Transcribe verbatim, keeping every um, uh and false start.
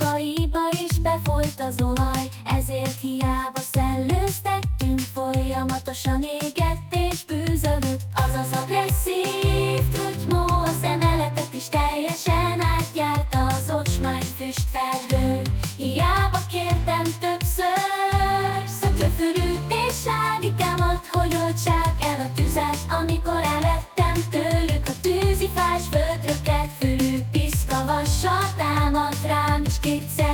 Ablakaiba is befolyt az olaj, ezért hiába szellőztettünk, folyamatosan égett és bűzölött. Az az agresszív trutymó az emeletet is teljesen átjárta az ocsmány füstfelhő. Hiába kértem többször, szökőfürűt és sádikámat, hogy oltsák el a tüzet. Amikor elvettem tőlük, a tűzifás földröket fülű piszkavassal támadt rám, és kétszer